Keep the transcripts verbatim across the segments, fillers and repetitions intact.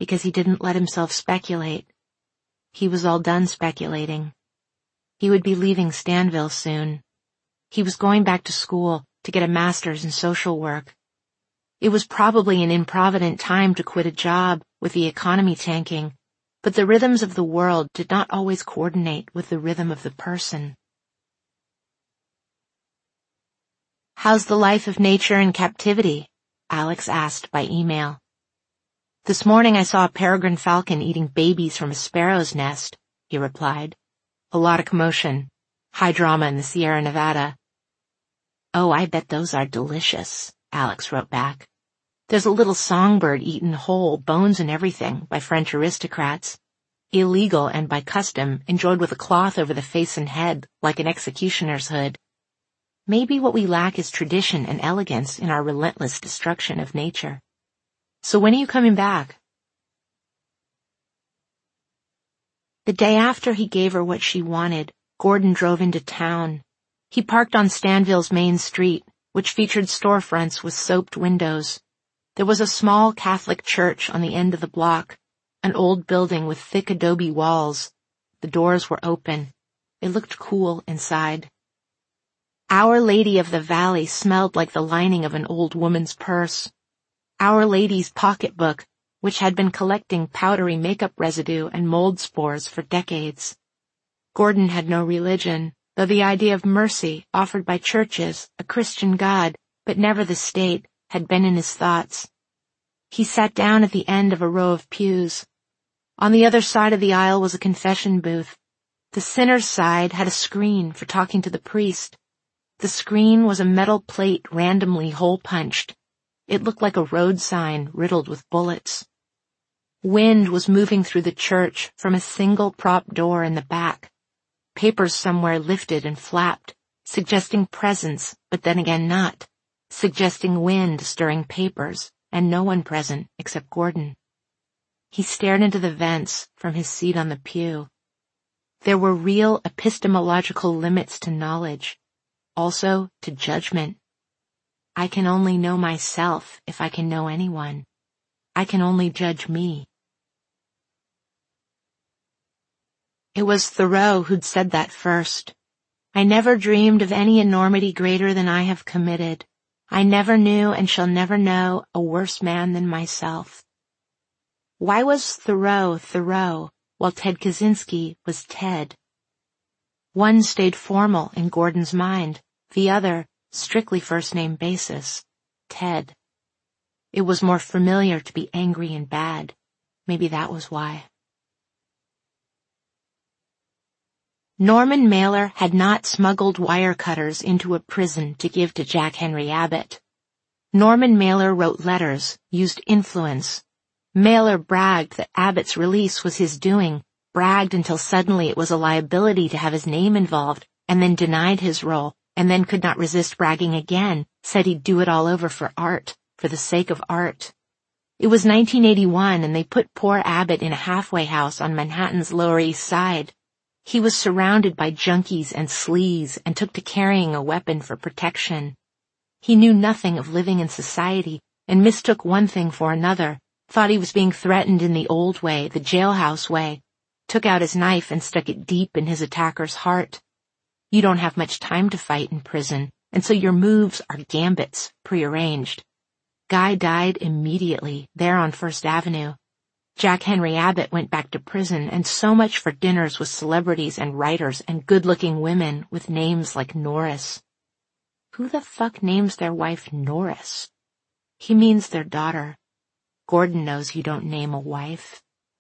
because he didn't let himself speculate. He was all done speculating. He would be leaving Stanville soon. He was going back to school to get a master's in social work. It was probably an improvident time to quit a job with the economy tanking, but the rhythms of the world did not always coordinate with the rhythm of the person. "How's the life of nature in captivity?" Alex asked by email. "This morning I saw a peregrine falcon eating babies from a sparrow's nest," he replied. "A lot of commotion. High drama in the Sierra Nevada." "Oh, I bet those are delicious," Alex wrote back. "There's a little songbird eaten whole, bones and everything, by French aristocrats. Illegal and by custom, enjoyed with a cloth over the face and head, like an executioner's hood. Maybe what we lack is tradition and elegance in our relentless destruction of nature. So when are you coming back?" The day after he gave her what she wanted, Gordon drove into town. He parked on Stanville's main street, which featured storefronts with soaped windows. There was a small Catholic church on the end of the block, an old building with thick adobe walls. The doors were open. It looked cool inside. Our Lady of the Valley smelled like the lining of an old woman's purse. Our Lady's pocketbook, which had been collecting powdery makeup residue and mold spores for decades. Gordon had no religion, though the idea of mercy offered by churches, a Christian God, but never the state, had been in his thoughts. He sat down at the end of a row of pews. On the other side of the aisle was a confession booth. The sinner's side had a screen for talking to the priest. The screen was a metal plate randomly hole-punched. It looked like a road sign riddled with bullets. Wind was moving through the church from a single prop door in the back. Papers somewhere lifted and flapped, suggesting presence, but then again not, suggesting wind stirring papers, and no one present except Gordon. He stared into the vents from his seat on the pew. There were real epistemological limits to knowledge, also to judgment. I can only know myself if I can know anyone. I can only judge me. It was Thoreau who'd said that first. I never dreamed of any enormity greater than I have committed. I never knew and shall never know a worse man than myself. Why was Thoreau Thoreau, while Ted Kaczynski was Ted? One stayed formal in Gordon's mind, the other, strictly first-name basis, Ted. It was more familiar to be angry and bad. Maybe that was why. Norman Mailer had not smuggled wire cutters into a prison to give to Jack Henry Abbott. Norman Mailer wrote letters, used influence. Mailer bragged that Abbott's release was his doing, bragged until suddenly it was a liability to have his name involved, and then denied his role, and then could not resist bragging again, said he'd do it all over for art, for the sake of art. It was nineteen eighty-one, and they put poor Abbott in a halfway house on Manhattan's Lower East Side. He was surrounded by junkies and sleaze and took to carrying a weapon for protection. He knew nothing of living in society and mistook one thing for another, thought he was being threatened in the old way, the jailhouse way, took out his knife and stuck it deep in his attacker's heart. You don't have much time to fight in prison, and so your moves are gambits, prearranged. Guy died immediately, there on First Avenue. Jack Henry Abbott went back to prison, and so much for dinners with celebrities and writers and good-looking women with names like Norris. Who the fuck names their wife Norris? He means their daughter. Gordon knows you don't name a wife.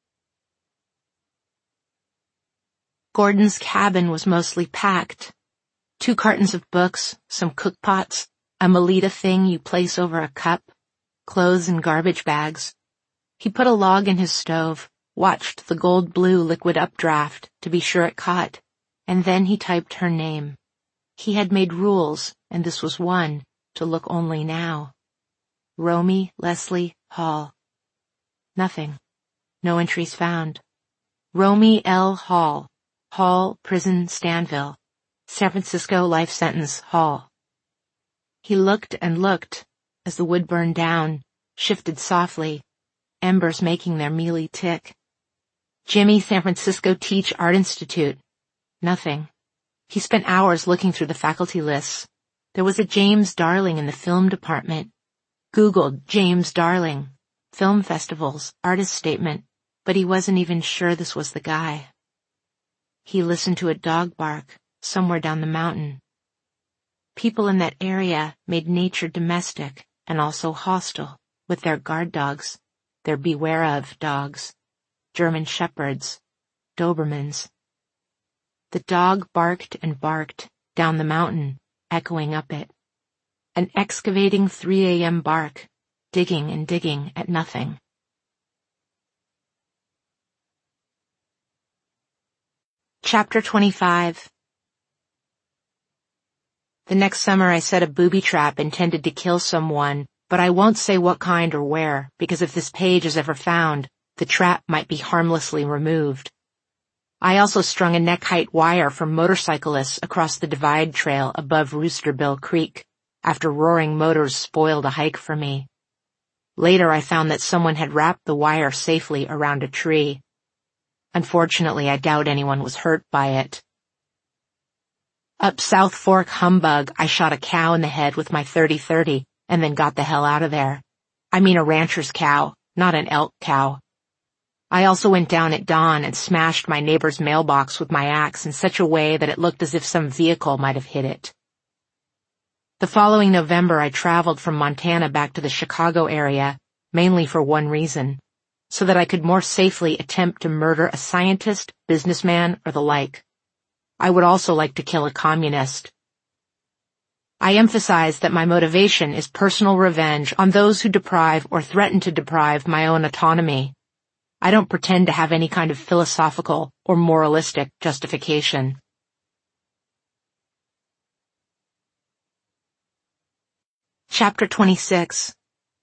Gordon's cabin was mostly packed. Two cartons of books, some cookpots, a Melita thing you place over a cup, clothes in garbage bags. He put a log in his stove, watched the gold-blue liquid updraft to be sure it caught, and then he typed her name. He had made rules, and this was one, to look only now. Romy Leslie Hall. Nothing. No entries found. Romy L. Hall. Hall, Prison, Stanville. San Francisco life sentence, Hall. He looked and looked as the wood burned down, shifted softly, embers making their mealy tick. Jimmy, San Francisco Teach Art Institute. Nothing. He spent hours looking through the faculty lists. There was a James Darling in the film department. Googled James Darling, film festivals, artist statement, but he wasn't even sure this was the guy. He listened to a dog bark somewhere down the mountain. People in that area made nature domestic and also hostile with their guard dogs, their beware of dogs, German shepherds, Dobermans. The dog barked and barked down the mountain, echoing up it. An excavating three a.m. bark, digging and digging at nothing. Chapter twenty-five. The next summer I set a booby trap intended to kill someone, but I won't say what kind or where, because if this page is ever found, the trap might be harmlessly removed. I also strung a neck-height wire for motorcyclists across the divide trail above Roosterbill Creek, after roaring motors spoiled a hike for me. Later I found that someone had wrapped the wire safely around a tree. Unfortunately, I doubt anyone was hurt by it. Up South Fork Humbug, I shot a cow in the head with my thirty thirty and then got the hell out of there. I mean a rancher's cow, not an elk cow. I also went down at dawn and smashed my neighbor's mailbox with my axe in such a way that it looked as if some vehicle might have hit it. The following November, I traveled from Montana back to the Chicago area, mainly for one reason, so that I could more safely attempt to murder a scientist, businessman, or the like. I would also like to kill a communist. I emphasize that my motivation is personal revenge on those who deprive or threaten to deprive my own autonomy. I don't pretend to have any kind of philosophical or moralistic justification. Chapter twenty-six.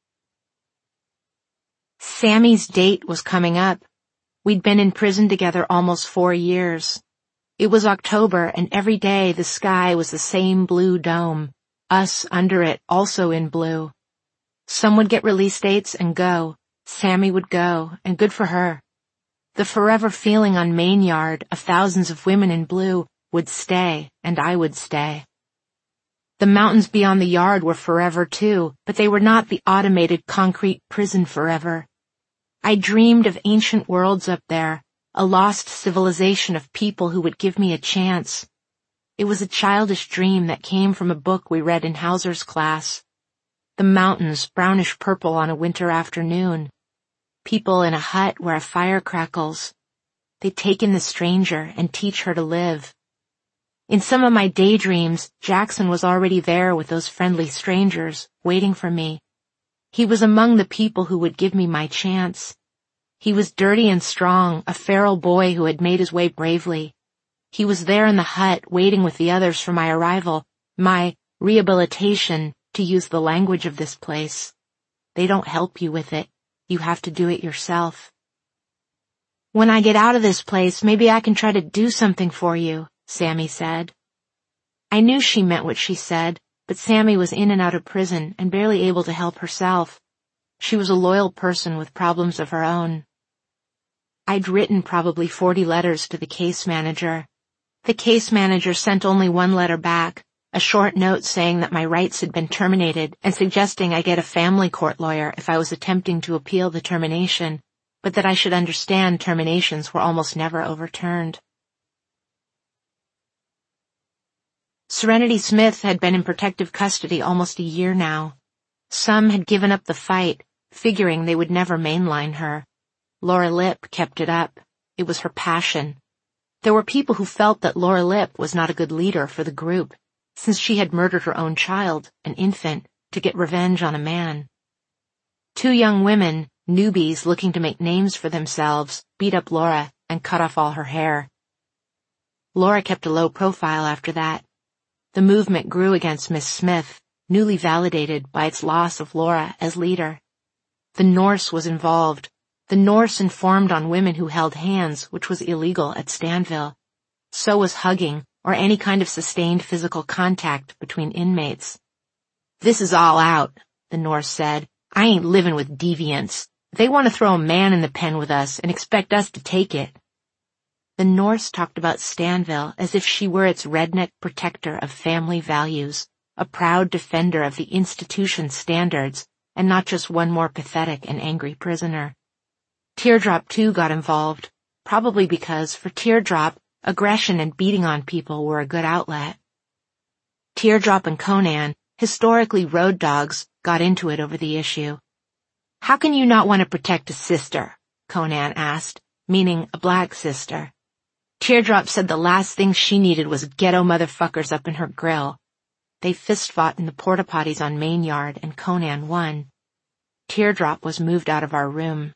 Sammy's date was coming up. We'd been in prison together almost four years. It was October, and every day the sky was the same blue dome, us under it also in blue. Some would get release dates and go. Sammy would go, and good for her. The forever feeling on Main Yard of thousands of women in blue would stay, and I would stay. The mountains beyond the yard were forever too, but they were not the automated concrete prison forever. I dreamed of ancient worlds up there, a lost civilization of people who would give me a chance. It was a childish dream that came from a book we read in Hauser's class. The mountains, brownish purple on a winter afternoon. People in a hut where a fire crackles. They take in the stranger and teach her to live. In some of my daydreams, Jackson was already there with those friendly strangers, waiting for me. He was among the people who would give me my chance. He was dirty and strong, a feral boy who had made his way bravely. He was there in the hut, waiting with the others for my arrival, my rehabilitation, to use the language of this place. They don't help you with it. You have to do it yourself. When I get out of this place, maybe I can try to do something for you, Sammy said. I knew she meant what she said, but Sammy was in and out of prison and barely able to help herself. She was a loyal person with problems of her own. I'd written probably forty letters to the case manager. The case manager sent only one letter back, a short note saying that my rights had been terminated and suggesting I get a family court lawyer if I was attempting to appeal the termination, but that I should understand terminations were almost never overturned. Serenity Smith had been in protective custody almost a year now. Some had given up the fight, figuring they would never mainline her. Laura Lipp kept it up. It was her passion. There were people who felt that Laura Lipp was not a good leader for the group, since she had murdered her own child, an infant, to get revenge on a man. Two young women, newbies looking to make names for themselves, beat up Laura and cut off all her hair. Laura kept a low profile after that. The movement grew against Miss Smith, newly validated by its loss of Laura as leader. The Norse was involved. The Norse informed on women who held hands, which was illegal at Stanville. So was hugging, or any kind of sustained physical contact between inmates. This is all out, the Norse said. I ain't living with deviants. They want to throw a man in the pen with us and expect us to take it. The Norse talked about Stanville as if she were its redneck protector of family values, a proud defender of the institution's standards, and not just one more pathetic and angry prisoner. Teardrop, too, got involved, probably because, for Teardrop, aggression and beating on people were a good outlet. Teardrop and Conan, historically road dogs, got into it over the issue. "How can you not want to protect a sister?" Conan asked, meaning a black sister. Teardrop said the last thing she needed was ghetto motherfuckers up in her grill. They fist-fought in the porta-potties on Main Yard, and Conan won. Teardrop was moved out of our room.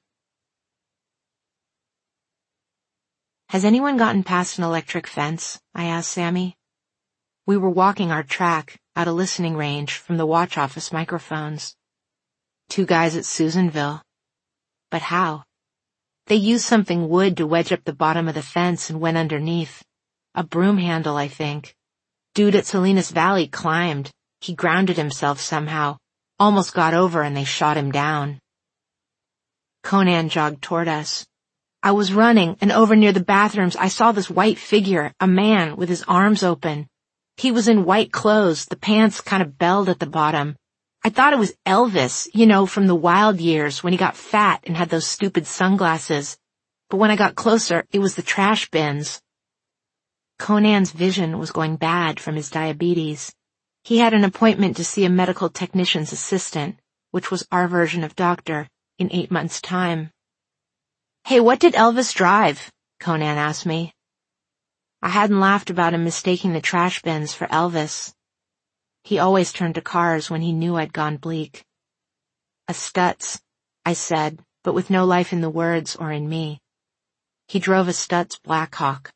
"Has anyone gotten past an electric fence?" I asked Sammy. We were walking our track, out of listening range from the watch office microphones. "Two guys at Susanville." "But how?" "They used something wood to wedge up the bottom of the fence and went underneath. A broom handle, I think. Dude at Salinas Valley climbed. He grounded himself somehow. Almost got over and they shot him down." Conan jogged toward us. "I was running, and over near the bathrooms I saw this white figure, a man with his arms open. He was in white clothes, the pants kind of belled at the bottom. I thought it was Elvis, you know, from the Wild Years when he got fat and had those stupid sunglasses. But when I got closer, it was the trash bins." Conan's vision was going bad from his diabetes. He had an appointment to see a medical technician's assistant, which was our version of doctor, in eight months' time. "Hey, what did Elvis drive?" Conan asked me. I hadn't laughed about him mistaking the trash bins for Elvis. He always turned to cars when he knew I'd gone bleak. "A Stutz," I said, but with no life in the words or in me. He drove a Stutz Blackhawk.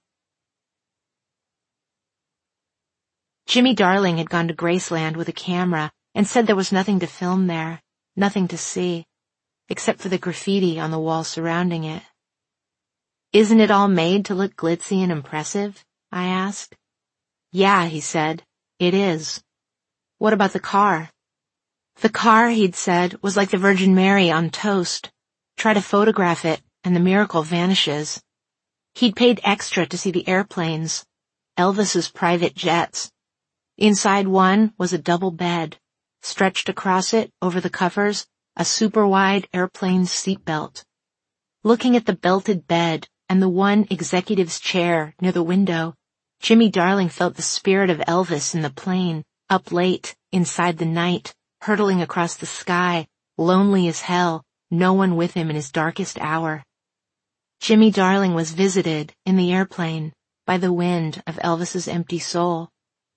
Jimmy Darling had gone to Graceland with a camera and said there was nothing to film there, nothing to see, except for the graffiti on the wall surrounding it. "Isn't it all made to look glitzy and impressive?" I asked. "Yeah," he said, "it is." "What about the car?" The car, he'd said, was like the Virgin Mary on toast. Try to photograph it, and the miracle vanishes. He'd paid extra to see the airplanes, Elvis's private jets. Inside one was a double bed. Stretched across it, over the covers, a super-wide airplane seatbelt. Looking at the belted bed and the one executive's chair near the window, Jimmy Darling felt the spirit of Elvis in the plane, up late, inside the night, hurtling across the sky, lonely as hell, no one with him in his darkest hour. Jimmy Darling was visited, in the airplane, by the wind of Elvis's empty soul.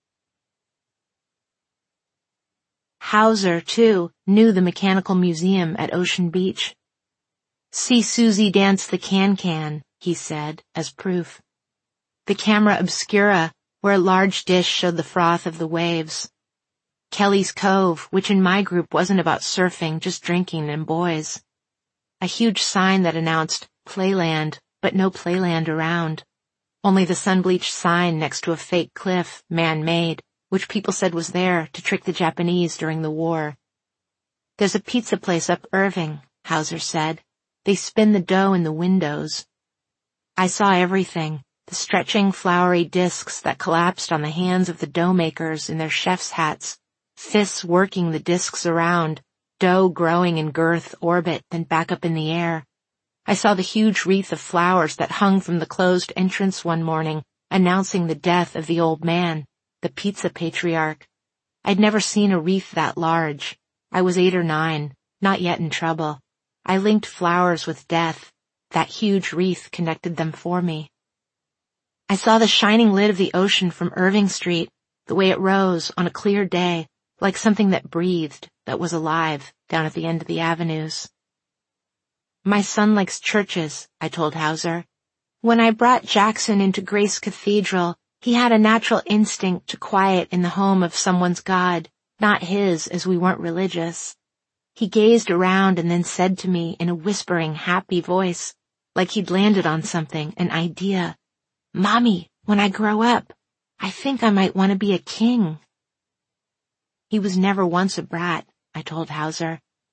Hauser, too, knew the Mechanical Museum at Ocean Beach. "See Susie dance the can-can," he said, as proof. The camera obscura, where a large dish showed the froth of the waves. Kelly's Cove, which in my group wasn't about surfing, just drinking and boys. A huge sign that announced Playland, but no Playland around. Only the sun-bleached sign next to a fake cliff, man-made, which people said was there to trick the Japanese during the war. "There's a pizza place up Irving," Hauser said. "They spin the dough in the windows." I saw everything, the stretching flowery discs that collapsed on the hands of the dough makers in their chef's hats, fists working the discs around, dough growing in girth, orbit, then back up in the air. I saw the huge wreath of flowers that hung from the closed entrance one morning, announcing the death of the old man, the pizza patriarch. I'd never seen a wreath that large. I was eight or nine, not yet in trouble. I linked flowers with death. That huge wreath connected them for me. I saw the shining lid of the ocean from Irving Street, the way it rose on a clear day, like something that breathed, that was alive, down at the end of the avenues. "My son likes churches," I told Hauser. "When I brought Jackson into Grace Cathedral, he had a natural instinct to quiet in the home of someone's God, not his, as we weren't religious. He gazed around and then said to me in a whispering, happy voice, like he'd landed on something, an idea, 'Mommy, when I grow up, I think I might want to be a king.'" He was never once a brat, I told Hauser.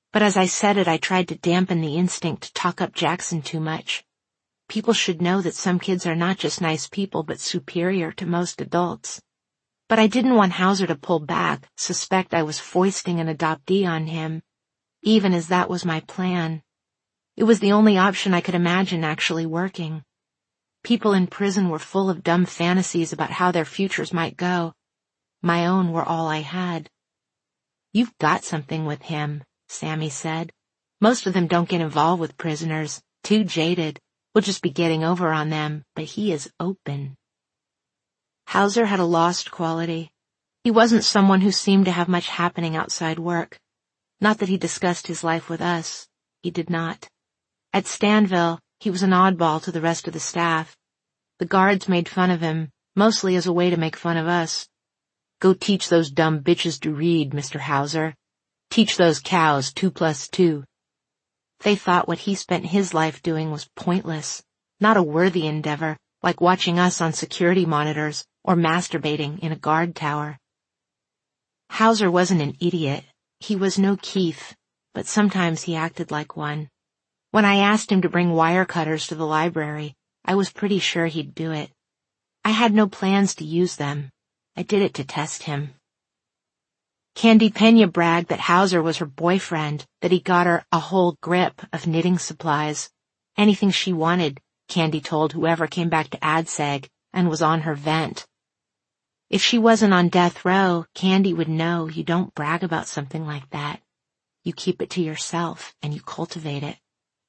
But as I said it, I tried to dampen the instinct to talk up Jackson too much. People should know that some kids are not just nice people but superior to most adults. But I didn't want Hauser to pull back, suspect I was foisting an adoptee on him, even as that was my plan. It was the only option I could imagine actually working. People in prison were full of dumb fantasies about how their futures might go. My own were all I had. "You've got something with him," Sammy said. "Most of them don't get involved with prisoners, too jaded. We'll just be getting over on them, but he is open." Hauser had a lost quality. He wasn't someone who seemed to have much happening outside work. Not that he discussed his life with us. He did not. At Stanville, he was an oddball to the rest of the staff. The guards made fun of him, mostly as a way to make fun of us. "Go teach those dumb bitches to read, Mister Hauser. Teach those cows two plus two." They thought what he spent his life doing was pointless, not a worthy endeavor, like watching us on security monitors or masturbating in a guard tower. Hauser wasn't an idiot. He was no Keith, but sometimes he acted like one. When I asked him to bring wire cutters to the library, I was pretty sure he'd do it. I had no plans to use them. I did it to test him. Candy Pena bragged that Hauser was her boyfriend, that he got her a whole grip of knitting supplies. Anything she wanted, Candy told whoever came back to A D S E G and was on her vent. If she wasn't on death row, Candy would know you don't brag about something like that. You keep it to yourself and you cultivate it.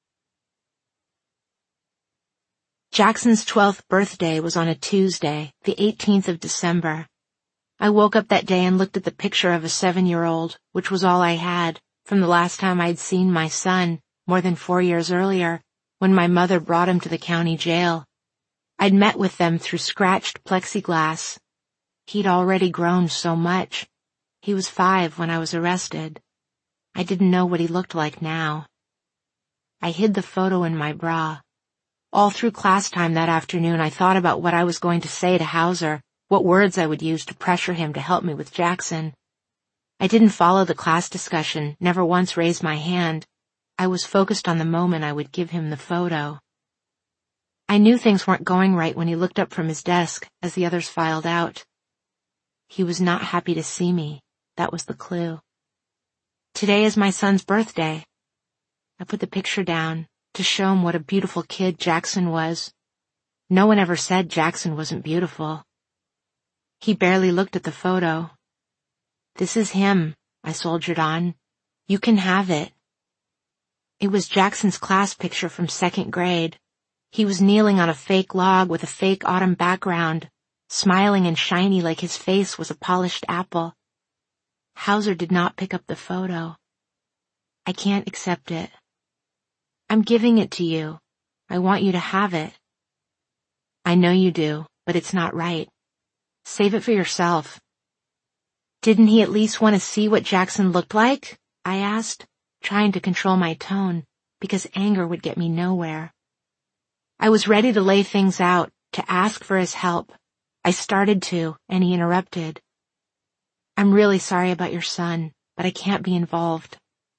Jackson's twelfth birthday was on a Tuesday, the eighteenth of December. I woke up that day and looked at the picture of a seven-year-old, which was all I had, from the last time I'd seen my son, more than four years earlier, when my mother brought him to the county jail. I'd met with them through scratched plexiglass. He'd already grown so much. He was five when I was arrested. I didn't know what he looked like now. I hid the photo in my bra. All through class time that afternoon, I thought about what I was going to say to Hauser, what words I would use to pressure him to help me with Jackson. I didn't follow the class discussion, never once raised my hand. I was focused on the moment I would give him the photo. I knew things weren't going right when he looked up from his desk as the others filed out. He was not happy to see me. That was the clue. "Today is my son's birthday." I put the picture down to show him what a beautiful kid Jackson was. No one ever said Jackson wasn't beautiful. He barely looked at the photo. "This is him," I soldiered on. "You can have it." It was Jackson's class picture from second grade. He was kneeling on a fake log with a fake autumn background, smiling and shiny like his face was a polished apple. Hauser did not pick up the photo. "I can't accept it." "I'm giving it to you. I want you to have it." "I know you do, but it's not right. Save it for yourself." "Didn't he at least want to see what Jackson looked like?" I asked, trying to control my tone, because anger would get me nowhere. I was ready to lay things out, to ask for his help. I started to, and he interrupted. "I'm really sorry about your son, but I can't be involved."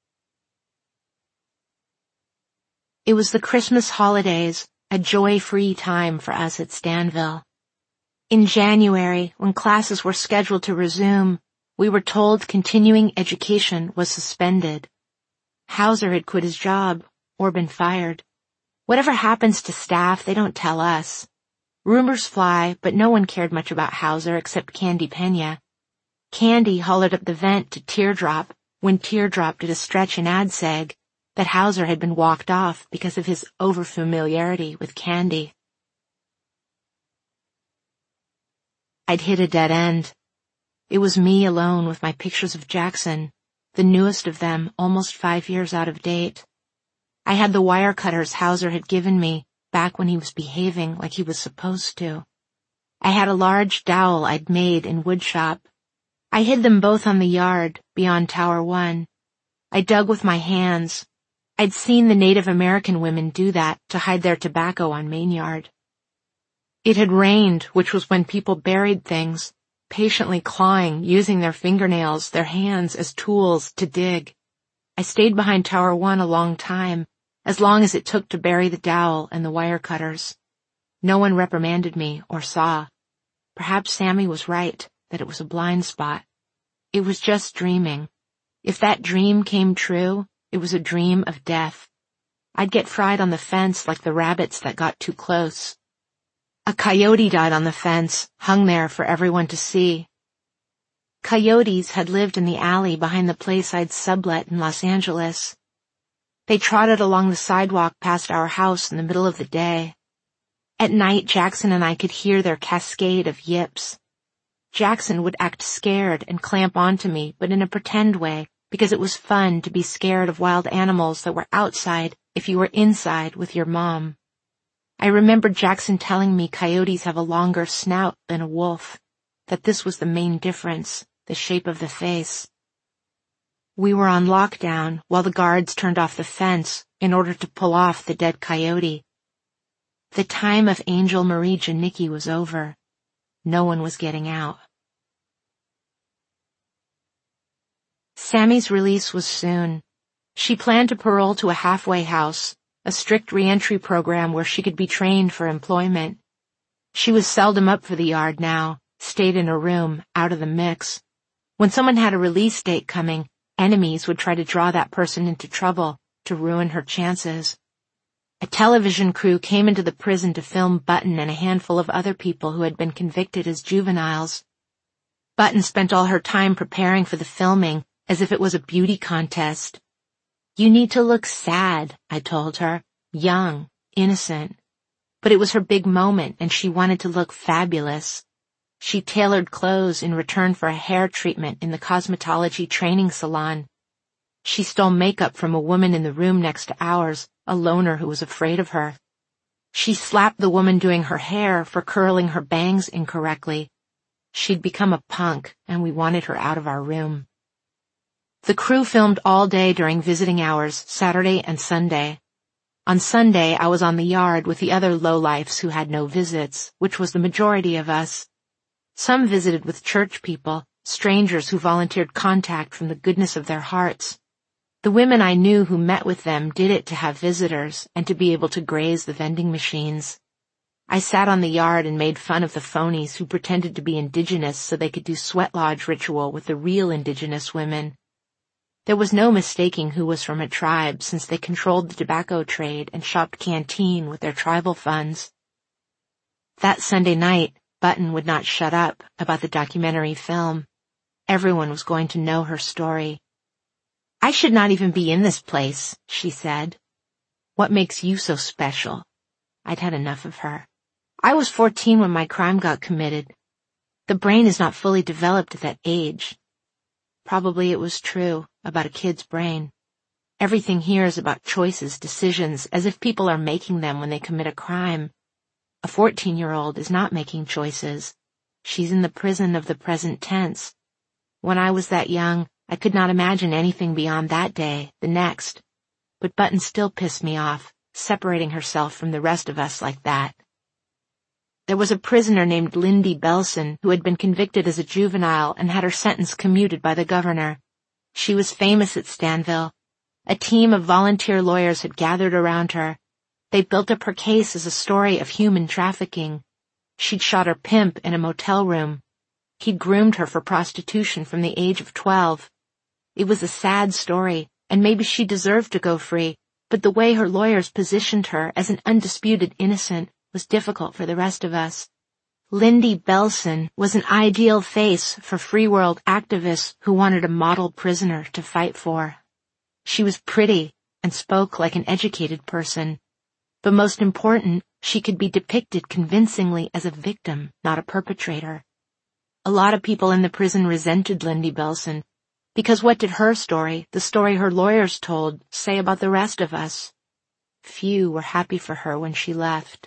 It was the Christmas holidays, a joy-free time for us at Stanville. In January, when classes were scheduled to resume, we were told continuing education was suspended. Hauser had quit his job, or been fired. Whatever happens to staff, they don't tell us. Rumors fly, but no one cared much about Hauser except Candy Pena. Candy hollered up the vent to Teardrop when Teardrop did a stretch in A D S E G that Hauser had been walked off because of his overfamiliarity with Candy. I'd hit a dead end. It was me alone with my pictures of Jackson, the newest of them almost five years out of date. I had the wire cutters Hauser had given me back when he was behaving like he was supposed to. I had a large dowel I'd made in woodshop. I hid them both on the yard beyond Tower One. I dug with my hands. I'd seen the Native American women do that to hide their tobacco on Main Yard. It had rained, which was when people buried things, patiently clawing, using their fingernails, their hands as tools to dig. I stayed behind Tower One a long time, as long as it took to bury the dowel and the wire cutters. No one reprimanded me or saw. Perhaps Sammy was right, that it was a blind spot. It was just dreaming. If that dream came true, it was a dream of death. I'd get fried on the fence like the rabbits that got too close. A coyote died on the fence, hung there for everyone to see. Coyotes had lived in the alley behind the place I'd sublet in Los Angeles. They trotted along the sidewalk past our house in the middle of the day. At night, Jackson and I could hear their cascade of yips. Jackson would act scared and clamp onto me, but in a pretend way, because it was fun to be scared of wild animals that were outside if you were inside with your mom. I remember Jackson telling me coyotes have a longer snout than a wolf, that this was the main difference, the shape of the face. We were on lockdown while the guards turned off the fence in order to pull off the dead coyote. The time of Angel Marie Janicki was over. No one was getting out. Sammy's release was soon. She planned to parole to a halfway house, a strict reentry program where she could be trained for employment. She was seldom up for the yard now, stayed in a room, out of the mix. When someone had a release date coming, enemies would try to draw that person into trouble, to ruin her chances. A television crew came into the prison to film Button and a handful of other people who had been convicted as juveniles. Button spent all her time preparing for the filming, as if it was a beauty contest. You need to look sad, I told her, young, innocent. But it was her big moment, and she wanted to look fabulous. She tailored clothes in return for a hair treatment in the cosmetology training salon. She stole makeup from a woman in the room next to ours, a loner who was afraid of her. She slapped the woman doing her hair for curling her bangs incorrectly. She'd become a punk, and we wanted her out of our room. The crew filmed all day during visiting hours, Saturday and Sunday. On Sunday, I was on the yard with the other lowlifes who had no visits, which was the majority of us. Some visited with church people, strangers who volunteered contact from the goodness of their hearts. The women I knew who met with them did it to have visitors and to be able to graze the vending machines. I sat on the yard and made fun of the phonies who pretended to be indigenous so they could do sweat lodge ritual with the real indigenous women. There was no mistaking who was from a tribe since they controlled the tobacco trade and shopped canteen with their tribal funds. That Sunday night, Button would not shut up about the documentary film. Everyone was going to know her story. I should not even be in this place, she said. What makes you so special? I'd had enough of her. I was fourteen when my crime got committed. The brain is not fully developed at that age. Probably it was true about a kid's brain. Everything here is about choices, decisions, as if people are making them when they commit a crime. A fourteen-year-old is not making choices. She's in the prison of the present tense. When I was that young, I could not imagine anything beyond that day, the next. But Button still pissed me off, separating herself from the rest of us like that. There was a prisoner named Lindy Belson who had been convicted as a juvenile and had her sentence commuted by the governor. She was famous at Stanville. A team of volunteer lawyers had gathered around her. They built up her case as a story of human trafficking. She'd shot her pimp in a motel room. He'd groomed her for prostitution from the age of twelve. It was a sad story, and maybe she deserved to go free, but the way her lawyers positioned her as an undisputed innocent was difficult for the rest of us. Lindy Belson was an ideal face for free world activists who wanted a model prisoner to fight for. She was pretty and spoke like an educated person. But most important, she could be depicted convincingly as a victim, not a perpetrator. A lot of people in the prison resented Lindy Belson, because what did her story, the story her lawyers told, say about the rest of us? Few were happy for her when she left.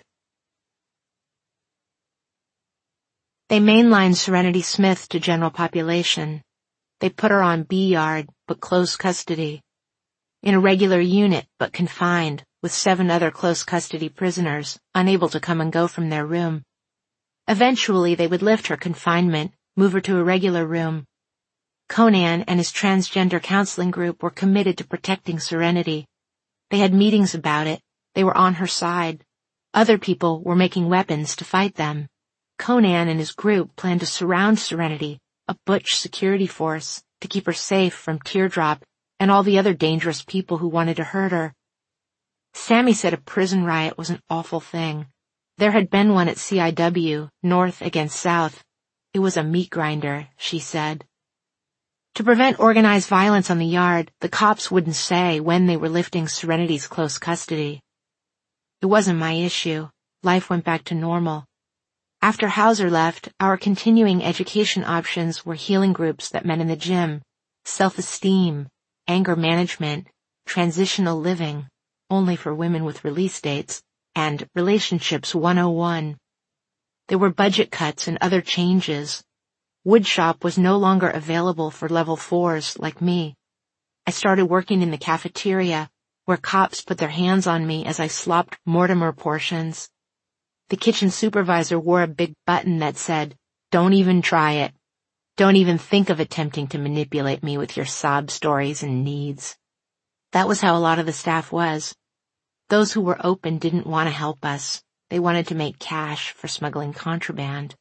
They mainlined Serenity Smith to general population. They put her on B yard, but close custody. In a regular unit, but confined, with seven other close custody prisoners, unable to come and go from their room. Eventually they would lift her confinement, move her to a regular room. Conan and his transgender counseling group were committed to protecting Serenity. They had meetings about it. They were on her side. Other people were making weapons to fight them. Conan and his group planned to surround Serenity, a butch security force, to keep her safe from Teardrop and all the other dangerous people who wanted to hurt her. Sammy said a prison riot was an awful thing. There had been one at C I W, North against South. It was a meat grinder, she said. To prevent organized violence on the yard, the cops wouldn't say when they were lifting Serenity's close custody. It wasn't my issue. Life went back to normal. After Hauser left, our continuing education options were healing groups that met in the gym, self-esteem, anger management, transitional living, only for women with release dates, and Relationships one oh one. There were budget cuts and other changes. Woodshop was no longer available for level fours like me. I started working in the cafeteria, where cops put their hands on me as I slopped Mortimer portions. The kitchen supervisor wore a big button that said, "Don't even try it. Don't even think of attempting to manipulate me with your sob stories and needs." That was how a lot of the staff was. Those who were open didn't want to help us. They wanted to make cash for smuggling contraband.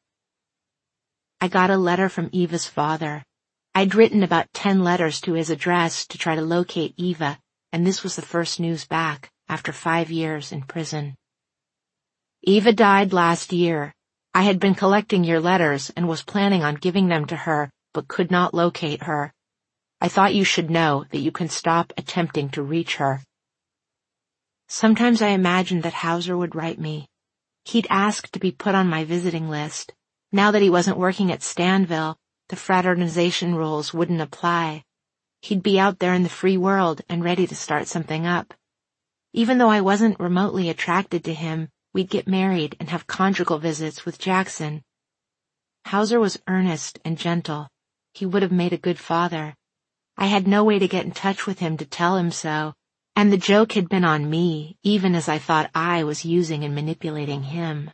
I got a letter from Eva's father. I'd written about ten letters to his address to try to locate Eva, and this was the first news back after five years in prison. "Eva died last year. I had been collecting your letters and was planning on giving them to her, but could not locate her. I thought you should know that you can stop attempting to reach her." Sometimes I imagined that Hauser would write me. He'd ask to be put on my visiting list. Now that he wasn't working at Stanville, the fraternization rules wouldn't apply. He'd be out there in the free world and ready to start something up. Even though I wasn't remotely attracted to him, we'd get married and have conjugal visits with Jackson. Hauser was earnest and gentle. He would have made a good father. I had no way to get in touch with him to tell him so, and the joke had been on me, even as I thought I was using and manipulating him.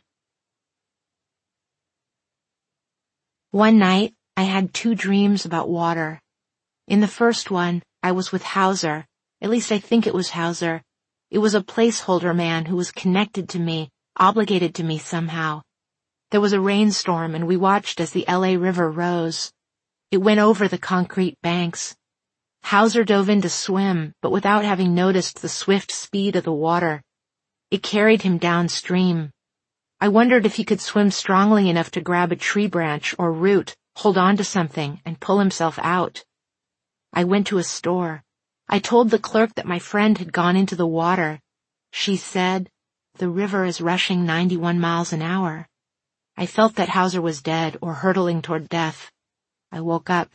One night, I had two dreams about water. In the first one, I was with Hauser. At least I think it was Hauser. It was a placeholder man who was connected to me, obligated to me somehow. There was a rainstorm and we watched as the L A River rose. It went over the concrete banks. Hauser dove in to swim, but without having noticed the swift speed of the water. It carried him downstream. I wondered if he could swim strongly enough to grab a tree branch or root, hold on to something, and pull himself out. I went to a store. I told the clerk that my friend had gone into the water. She said, "The river is rushing ninety-one miles an hour." I felt that Hauser was dead or hurtling toward death. I woke up.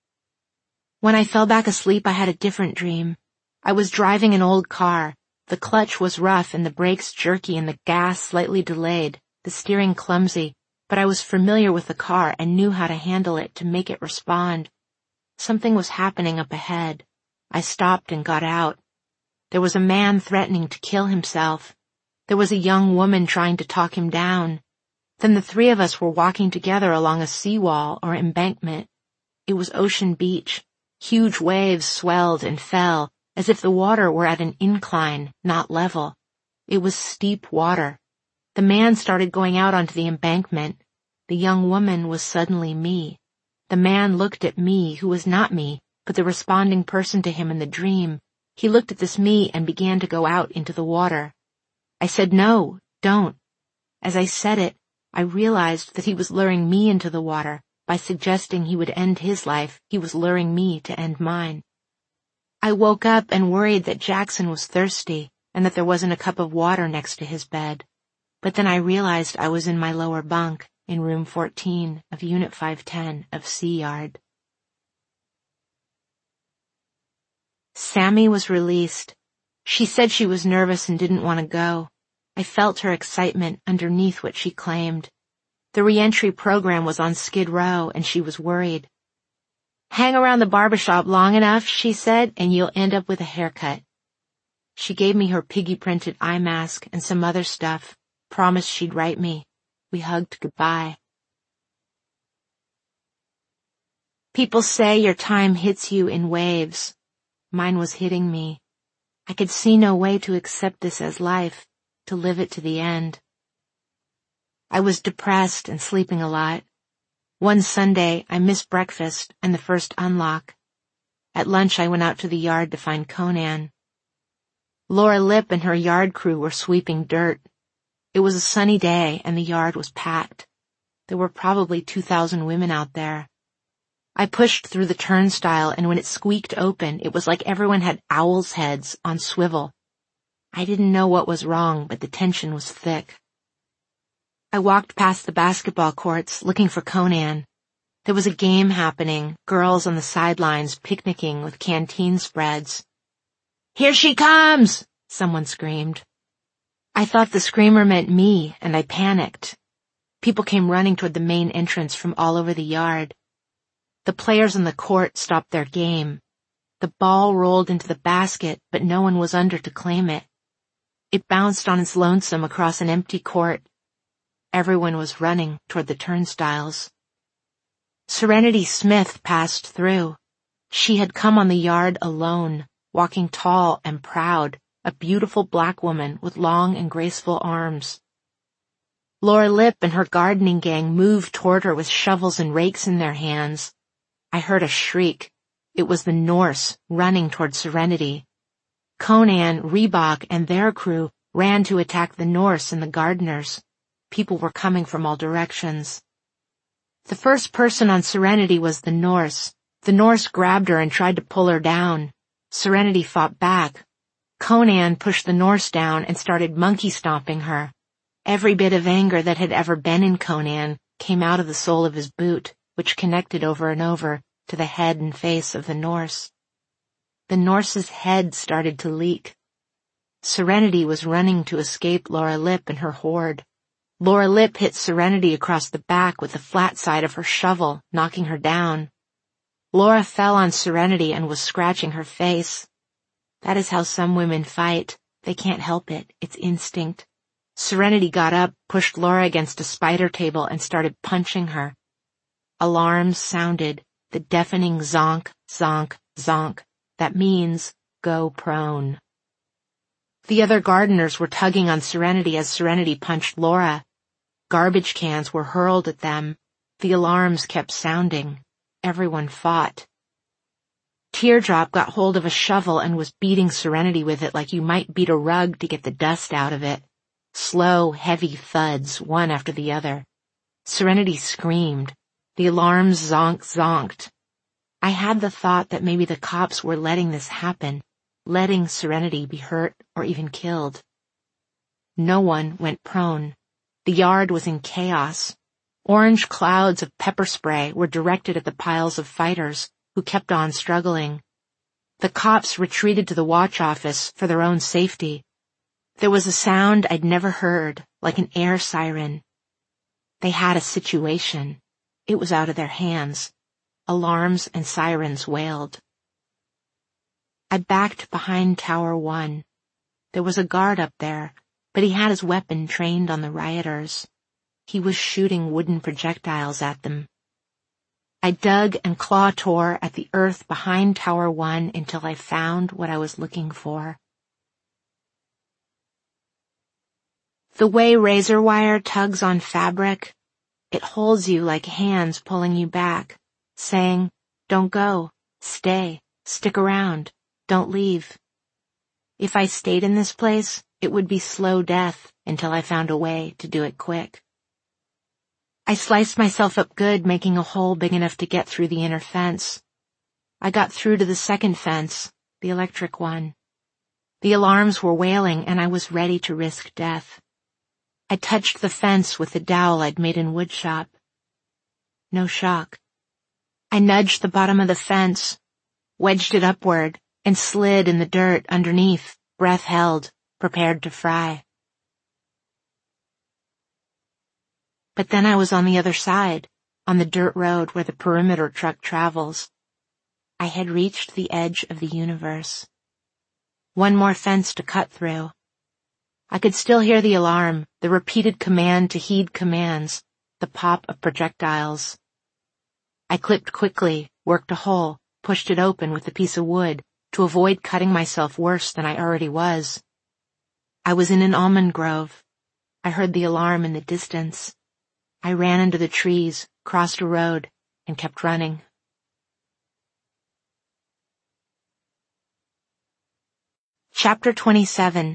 When I fell back asleep, I had a different dream. I was driving an old car. The clutch was rough and the brakes jerky and the gas slightly delayed, the steering clumsy, but I was familiar with the car and knew how to handle it to make it respond. Something was happening up ahead. I stopped and got out. There was a man threatening to kill himself. There was a young woman trying to talk him down. Then the three of us were walking together along a seawall or embankment. It was Ocean Beach. Huge waves swelled and fell, as if the water were at an incline, not level. It was steep water. The man started going out onto the embankment. The young woman was suddenly me. The man looked at me, who was not me, but the responding person to him in the dream. He looked at this me and began to go out into the water. I said, "No, don't." As I said it, I realized that he was luring me into the water. By suggesting he would end his life, he was luring me to end mine. I woke up and worried that Jackson was thirsty and that there wasn't a cup of water next to his bed. But then I realized I was in my lower bunk in room fourteen of Unit five ten of Sea Yard. Sammy was released. She said she was nervous and didn't want to go. I felt her excitement underneath what she claimed. The reentry program was on Skid Row and she was worried. "Hang around the barbershop long enough," she said, "and you'll end up with a haircut." She gave me her piggy-printed eye mask and some other stuff, promised she'd write me. We hugged goodbye. People say your time hits you in waves. Mine was hitting me. I could see no way to accept this as life, to live it to the end. I was depressed and sleeping a lot. One Sunday, I missed breakfast and the first unlock. At lunch, I went out to the yard to find Conan. Laura Lipp and her yard crew were sweeping dirt. It was a sunny day and the yard was packed. There were probably two thousand women out there. I pushed through the turnstile, and when it squeaked open, it was like everyone had owl's heads on swivel. I didn't know what was wrong, but the tension was thick. I walked past the basketball courts, looking for Conan. There was a game happening, girls on the sidelines picnicking with canteen spreads. "Here she comes!" someone screamed. I thought the screamer meant me, and I panicked. People came running toward the main entrance from all over the yard. The players on the court stopped their game. The ball rolled into the basket, but no one was under to claim it. It bounced on its lonesome across an empty court. Everyone was running toward the turnstiles. Serenity Smith passed through. She had come on the yard alone, walking tall and proud, a beautiful black woman with long and graceful arms. Laura Lipp and her gardening gang moved toward her with shovels and rakes in their hands. I heard a shriek. It was the Norse running toward Serenity. Conan, Reebok, and their crew ran to attack the Norse and the gardeners. People were coming from all directions. The first person on Serenity was the Norse. The Norse grabbed her and tried to pull her down. Serenity fought back. Conan pushed the Norse down and started monkey stomping her. Every bit of anger that had ever been in Conan came out of the sole of his boot, which connected over and over to the head and face of the Norse. The Norse's head started to leak. Serenity was running to escape Laura Lipp and her horde. Laura Lipp hit Serenity across the back with the flat side of her shovel, knocking her down. Laura fell on Serenity and was scratching her face. That is how some women fight. They can't help it. It's instinct. Serenity got up, pushed Laura against a spider table, and started punching her. Alarms sounded, the deafening zonk, zonk, zonk. That means, go prone. The other gardeners were tugging on Serenity as Serenity punched Laura. Garbage cans were hurled at them. The alarms kept sounding. Everyone fought. Teardrop got hold of a shovel and was beating Serenity with it like you might beat a rug to get the dust out of it. Slow, heavy thuds, one after the other. Serenity screamed. The alarms zonk zonked. I had the thought that maybe the cops were letting this happen, letting Serenity be hurt or even killed. No one went prone. The yard was in chaos. Orange clouds of pepper spray were directed at the piles of fighters, who kept on struggling. The cops retreated to the watch office for their own safety. There was a sound I'd never heard, like an air siren. They had a situation. It was out of their hands. Alarms and sirens wailed. I backed behind Tower One. There was a guard up there, but he had his weapon trained on the rioters. He was shooting wooden projectiles at them. I dug and claw tore at the earth behind Tower One until I found what I was looking for. The way razor wire tugs on fabric, it holds you like hands pulling you back, saying, don't go, stay, stick around, don't leave. If I stayed in this place, it would be slow death until I found a way to do it quick. I sliced myself up good, making a hole big enough to get through the inner fence. I got through to the second fence, the electric one. The alarms were wailing, and I was ready to risk death. I touched the fence with the dowel I'd made in woodshop. No shock. I nudged the bottom of the fence, wedged it upward, and slid in the dirt underneath, breath held, prepared to fry. But then I was on the other side, on the dirt road where the perimeter truck travels. I had reached the edge of the universe. One more fence to cut through. I could still hear the alarm, the repeated command to heed commands, the pop of projectiles. I clipped quickly, worked a hole, pushed it open with a piece of wood to avoid cutting myself worse than I already was. I was in an almond grove. I heard the alarm in the distance. I ran into the trees, crossed a road, and kept running. Chapter twenty-seven.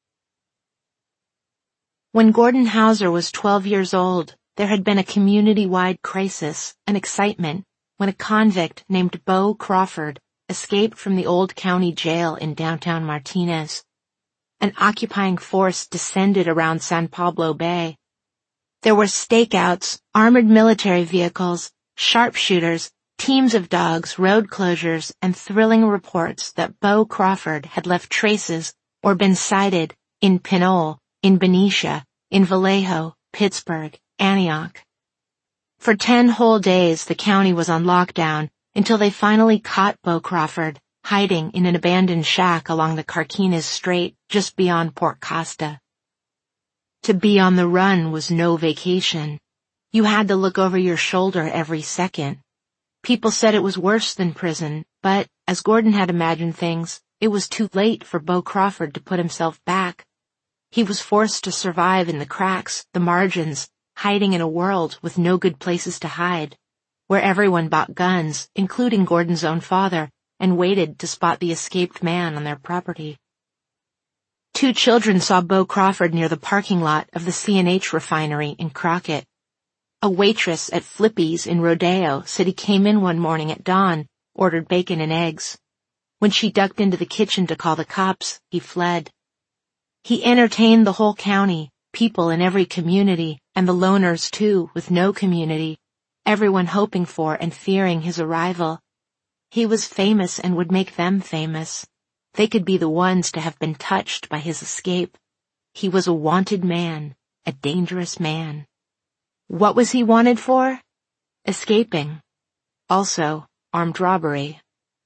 When Gordon Hauser was twelve years old, there had been a community-wide crisis, an excitement, when a convict named Beau Crawford escaped from the old county jail in downtown Martinez. An occupying force descended around San Pablo Bay. There were stakeouts, armored military vehicles, sharpshooters, teams of dogs, road closures, and thrilling reports that Beau Crawford had left traces or been sighted in Pinole, in Benicia, in Vallejo, Pittsburgh, Antioch. For ten whole days the county was on lockdown until they finally caught Beau Crawford, hiding in an abandoned shack along the Carquinez Strait just beyond Port Costa. To be on the run was no vacation. You had to look over your shoulder every second. People said it was worse than prison, but, as Gordon had imagined things, it was too late for Beau Crawford to put himself back. He was forced to survive in the cracks, the margins, hiding in a world with no good places to hide, where everyone bought guns, including Gordon's own father, and waited to spot the escaped man on their property. Two children saw Beau Crawford near the parking lot of the C and H refinery in Crockett. A waitress at Flippy's in Rodeo said he came in one morning at dawn, ordered bacon and eggs. When she ducked into the kitchen to call the cops, he fled. He entertained the whole county, people in every community, and the loners too, with no community, everyone hoping for and fearing his arrival. He was famous and would make them famous. They could be the ones to have been touched by his escape. He was a wanted man, a dangerous man. What was he wanted for? Escaping. Also, armed robbery.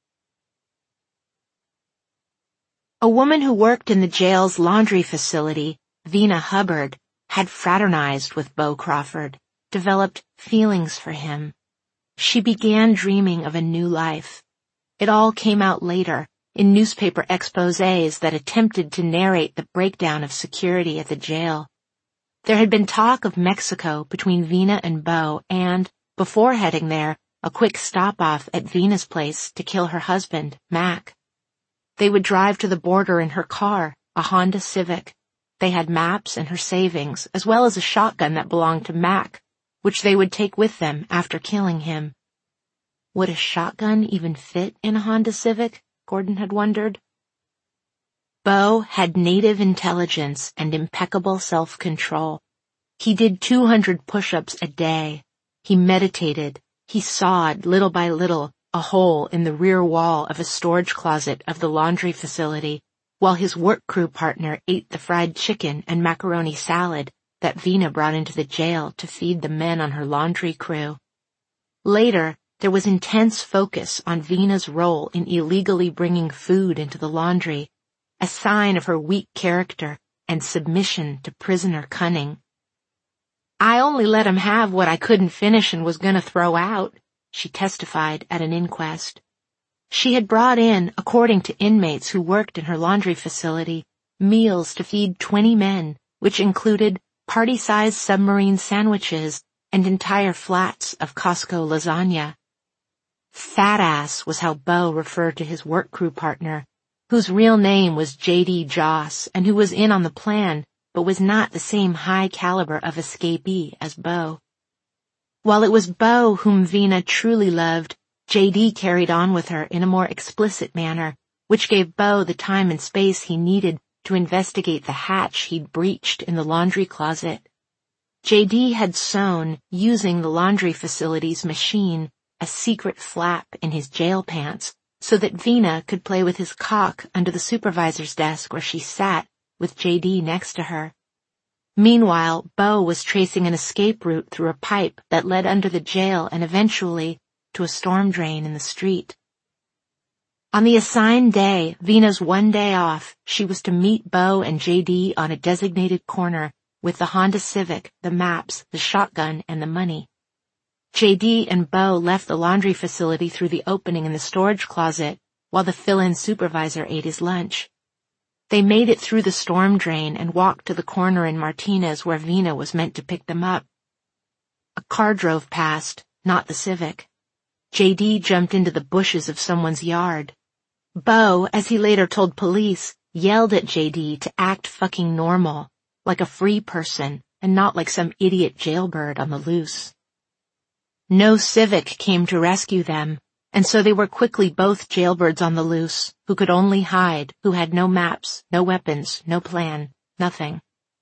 A woman who worked in the jail's laundry facility, Vina Hubbard, had fraternized with Beau Crawford, developed feelings for him. She began dreaming of a new life. It all came out later, in newspaper exposés that attempted to narrate the breakdown of security at the jail. There had been talk of Mexico between Vina and Beau and, before heading there, a quick stop-off at Vina's place to kill her husband, Mac. They would drive to the border in her car, a Honda Civic. They had maps and her savings, as well as a shotgun that belonged to Mac, which they would take with them after killing him. Would a shotgun even fit in a Honda Civic? Gordon had wondered. Beau had native intelligence and impeccable self-control. He did two hundred push-ups a day. He meditated. He sawed, little by little, a hole in the rear wall of a storage closet of the laundry facility, while his work crew partner ate the fried chicken and macaroni salad that Vina brought into the jail to feed the men on her laundry crew. Later, there was intense focus on Vina's role in illegally bringing food into the laundry, a sign of her weak character and submission to prisoner cunning. I only let him have what I couldn't finish and was going to throw out, she testified at an inquest. She had brought in, according to inmates who worked in her laundry facility, meals to feed twenty men, which included party-sized submarine sandwiches and entire flats of Costco lasagna. Fat ass was how Beau referred to his work crew partner, whose real name was J D Joss and who was in on the plan but was not the same high caliber of escapee as Beau. While it was Beau whom Vina truly loved, J D carried on with her in a more explicit manner, which gave Beau the time and space he needed to investigate the hatch he'd breached in the laundry closet. J D had sewn, using the laundry facility's machine, a secret flap in his jail pants, so that Vina could play with his cock under the supervisor's desk where she sat, with J D next to her. Meanwhile, Beau was tracing an escape route through a pipe that led under the jail and eventually to a storm drain in the street. On the assigned day, Vina's one day off, she was to meet Beau and J D on a designated corner with the Honda Civic, the maps, the shotgun, and the money. J D and Bo left the laundry facility through the opening in the storage closet while the fill-in supervisor ate his lunch. They made it through the storm drain and walked to the corner in Martinez where Vina was meant to pick them up. A car drove past, not the Civic. J D jumped into the bushes of someone's yard. Bo, as he later told police, yelled at J D to act fucking normal, like a free person and not like some idiot jailbird on the loose. No Civic came to rescue them, and so they were quickly both jailbirds on the loose, who could only hide, who had no maps, no weapons, no plan, nothing.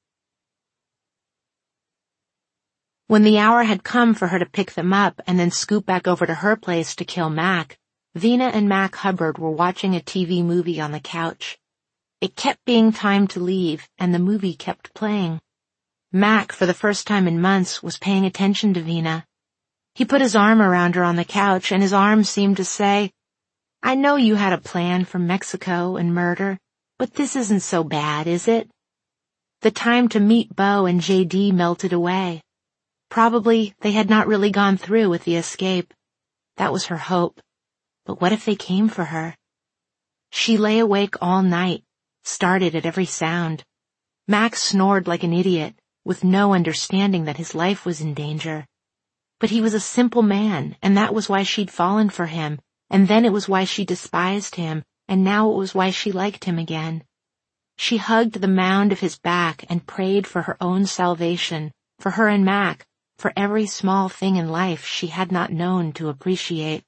When the hour had come for her to pick them up and then scoot back over to her place to kill Mac, Vina and Mac Hubbard were watching a T V movie on the couch. It kept being time to leave, and the movie kept playing. Mac, for the first time in months, was paying attention to Vina. He put his arm around her on the couch, and his arm seemed to say, "I know you had a plan for Mexico and murder, but this isn't so bad, is it?" The time to meet Bo and J D melted away. Probably they had not really gone through with the escape. That was her hope. But what if they came for her? She lay awake all night, started at every sound. Max snored like an idiot, with no understanding that his life was in danger. But he was a simple man, and that was why she'd fallen for him, and then it was why she despised him, and now it was why she liked him again. She hugged the mound of his back and prayed for her own salvation, for her and Mac, for every small thing in life she had not known to appreciate.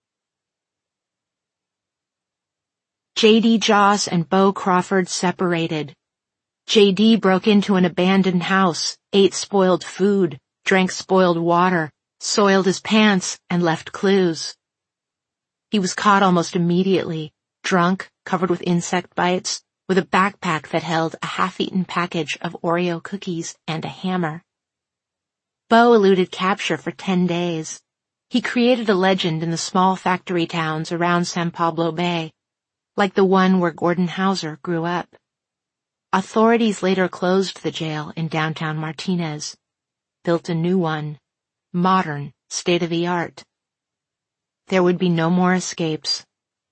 J D Joss and Bo Crawford separated. J D broke into an abandoned house, ate spoiled food, drank spoiled water, soiled his pants, and left clues. He was caught almost immediately, drunk, covered with insect bites, with a backpack that held a half-eaten package of Oreo cookies and a hammer. Bo eluded capture for ten days. He created a legend in the small factory towns around San Pablo Bay, like the one where Gordon Hauser grew up. Authorities later closed the jail in downtown Martinez, built a new one, modern, state-of-the-art. There would be no more escapes.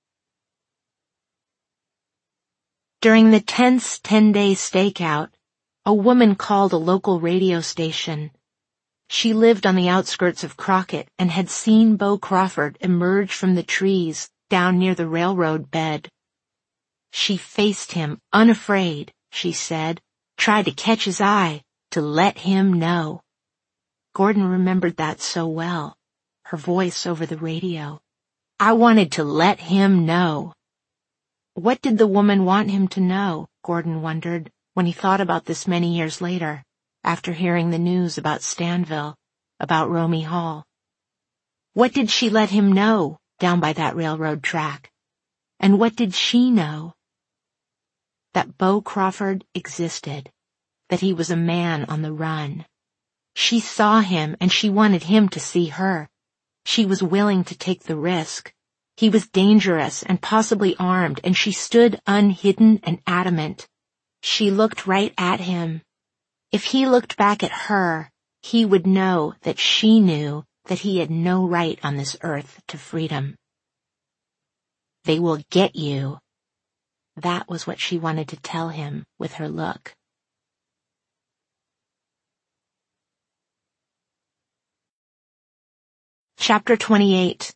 During the tense ten-day stakeout, a woman called a local radio station. She lived on the outskirts of Crockett and had seen Bo Crawford emerge from the trees down near the railroad bed. She faced him, unafraid, she said, tried to catch his eye, to let him know. Gordon remembered that so well, her voice over the radio. I wanted to let him know. What did the woman want him to know, Gordon wondered, when he thought about this many years later, after hearing the news about Stanville, about Romie Hall? What did she let him know down by that railroad track? And what did she know? That Bo Crawford existed, that he was a man on the run. She saw him and she wanted him to see her. She was willing to take the risk. He was dangerous and possibly armed, and she stood unhidden and adamant. She looked right at him. If he looked back at her, he would know that she knew that he had no right on this earth to freedom. They will get you. That was what she wanted to tell him with her look. Chapter twenty-eight.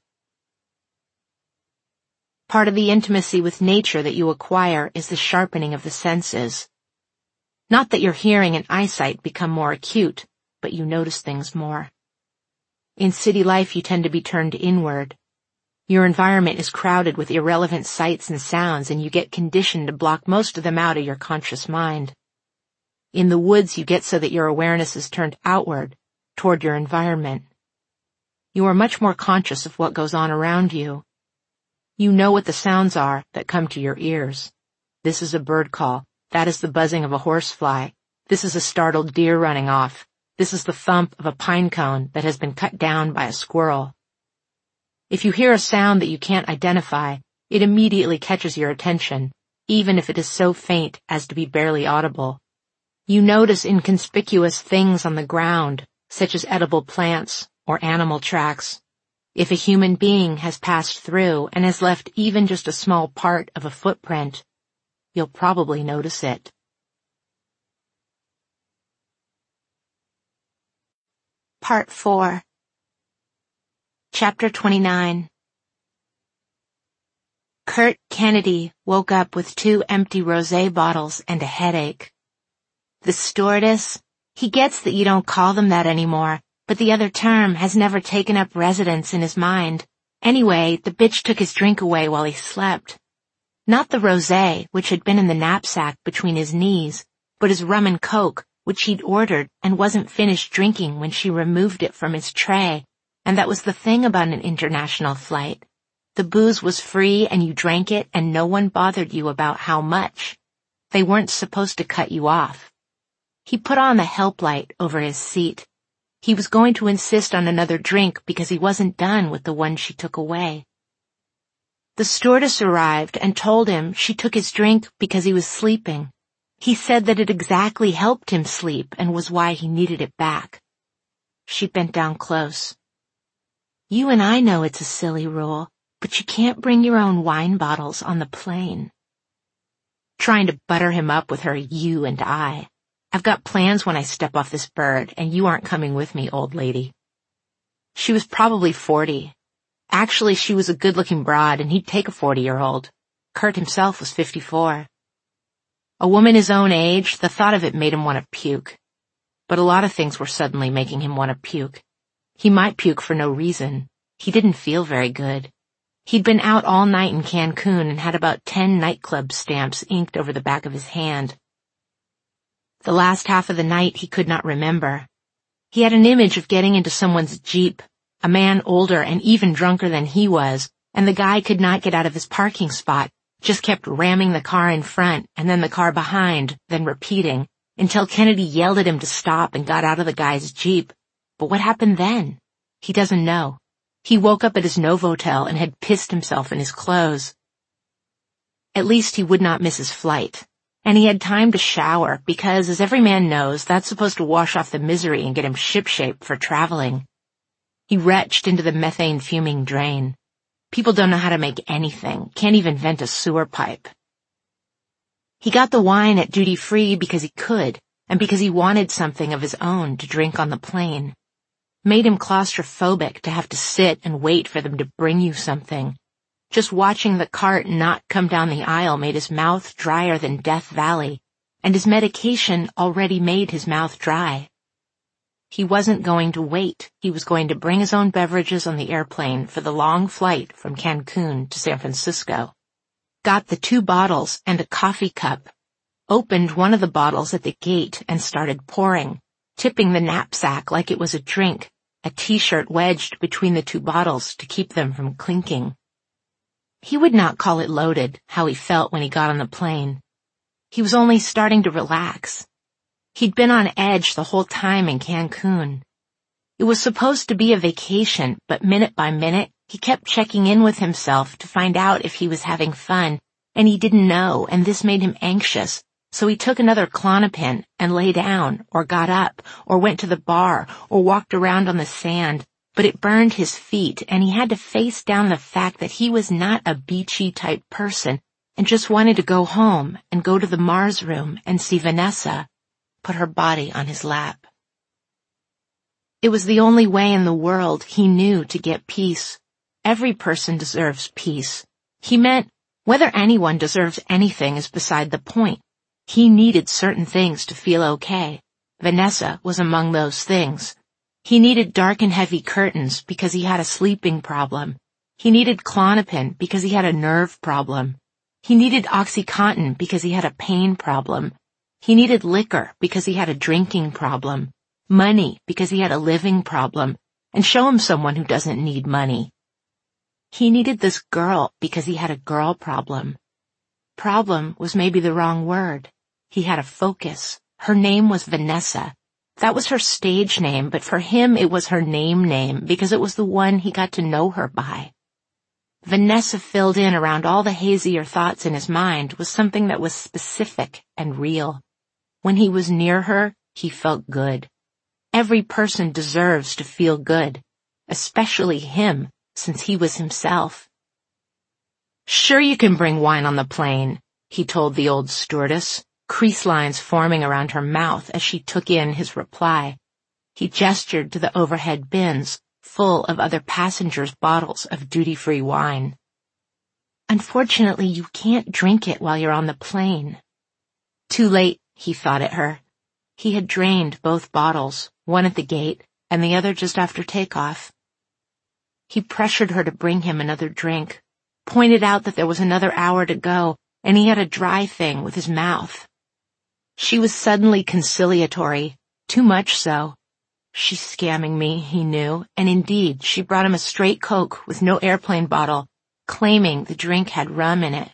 Part of the intimacy with nature that you acquire is the sharpening of the senses. Not that your hearing and eyesight become more acute, but you notice things more. In city life you tend to be turned inward. Your environment is crowded with irrelevant sights and sounds, and you get conditioned to block most of them out of your conscious mind. In the woods you get so that your awareness is turned outward, toward your environment. You are much more conscious of what goes on around you. You know what the sounds are that come to your ears. This is a bird call. That is the buzzing of a horsefly. This is a startled deer running off. This is the thump of a pine cone that has been cut down by a squirrel. If you hear a sound that you can't identify, it immediately catches your attention, even if it is so faint as to be barely audible. You notice inconspicuous things on the ground, such as edible plants, or animal tracks. If a human being has passed through and has left even just a small part of a footprint, you'll probably notice it. Part four. Chapter twenty-nine. Kurt Kennedy woke up with two empty rosé bottles and a headache. The stewardess, he gets that you don't call them that anymore, but the other term has never taken up residence in his mind. Anyway, the bitch took his drink away while he slept. Not the rosé, which had been in the knapsack between his knees, but his rum and coke, which he'd ordered and wasn't finished drinking when she removed it from his tray. And that was the thing about an international flight. The booze was free and you drank it and no one bothered you about how much. They weren't supposed to cut you off. He put on the help light over his seat. He was going to insist on another drink because he wasn't done with the one she took away. The stewardess arrived and told him she took his drink because he was sleeping. He said that it exactly helped him sleep and was why he needed it back. She bent down close. You and I know it's a silly rule, but you can't bring your own wine bottles on the plane. Trying to butter him up with her you and I. I've got plans when I step off this bird, and you aren't coming with me, old lady. She was probably forty. Actually, she was a good-looking broad, and he'd take a forty-year-old. Kurt himself was fifty-four. A woman his own age, the thought of it made him want to puke. But a lot of things were suddenly making him want to puke. He might puke for no reason. He didn't feel very good. He'd been out all night in Cancun and had about ten nightclub stamps inked over the back of his hand. The last half of the night he could not remember. He had an image of getting into someone's Jeep, a man older and even drunker than he was, and the guy could not get out of his parking spot, just kept ramming the car in front and then the car behind, then repeating, until Kennedy yelled at him to stop and got out of the guy's Jeep. But what happened then? He doesn't know. He woke up at his Novotel and had pissed himself in his clothes. At least he would not miss his flight. And he had time to shower because, as every man knows, that's supposed to wash off the misery and get him shipshape for traveling. He retched into the methane-fuming drain. People don't know how to make anything, can't even vent a sewer pipe. He got the wine at duty-free because he could, and because he wanted something of his own to drink on the plane. Made him claustrophobic to have to sit and wait for them to bring you something. Just watching the cart not come down the aisle made his mouth drier than Death Valley, and his medication already made his mouth dry. He wasn't going to wait. He was going to bring his own beverages on the airplane for the long flight from Cancun to San Francisco. Got the two bottles and a coffee cup. Opened one of the bottles at the gate and started pouring, tipping the knapsack like it was a drink, a t-shirt wedged between the two bottles to keep them from clinking. He would not call it loaded, how he felt when he got on the plane. He was only starting to relax. He'd been on edge the whole time in Cancun. It was supposed to be a vacation, but minute by minute, he kept checking in with himself to find out if he was having fun, and he didn't know, and this made him anxious, so he took another Klonopin and lay down, or got up, or went to the bar, or walked around on the sand. But it burned his feet, and he had to face down the fact that he was not a beachy type person and just wanted to go home and go to the Mars room and see Vanessa, put her body on his lap. It was the only way in the world he knew to get peace. Every person deserves peace. He meant whether anyone deserves anything is beside the point. He needed certain things to feel okay. Vanessa was among those things. He needed dark and heavy curtains because he had a sleeping problem. He needed Klonopin because he had a nerve problem. He needed OxyContin because he had a pain problem. He needed liquor because he had a drinking problem. Money because he had a living problem. And show him someone who doesn't need money. He needed this girl because he had a girl problem. Problem was maybe the wrong word. He had a focus. Her name was Vanessa. That was her stage name, but for him it was her name name because it was the one he got to know her by. Vanessa filled in around all the hazier thoughts in his mind with something that was specific and real. When he was near her, he felt good. Every person deserves to feel good, especially him, since he was himself. "Sure you can bring wine on the plane," he told the old stewardess, crease lines forming around her mouth as she took in his reply. He gestured to the overhead bins, full of other passengers' bottles of duty-free wine. "Unfortunately, you can't drink it while you're on the plane." Too late, he thought at her. He had drained both bottles, one at the gate and the other just after takeoff. He pressured her to bring him another drink, pointed out that there was another hour to go, and he had a dry thing with his mouth. She was suddenly conciliatory, too much so. She's scamming me, he knew, and indeed she brought him a straight Coke with no airplane bottle, claiming the drink had rum in it.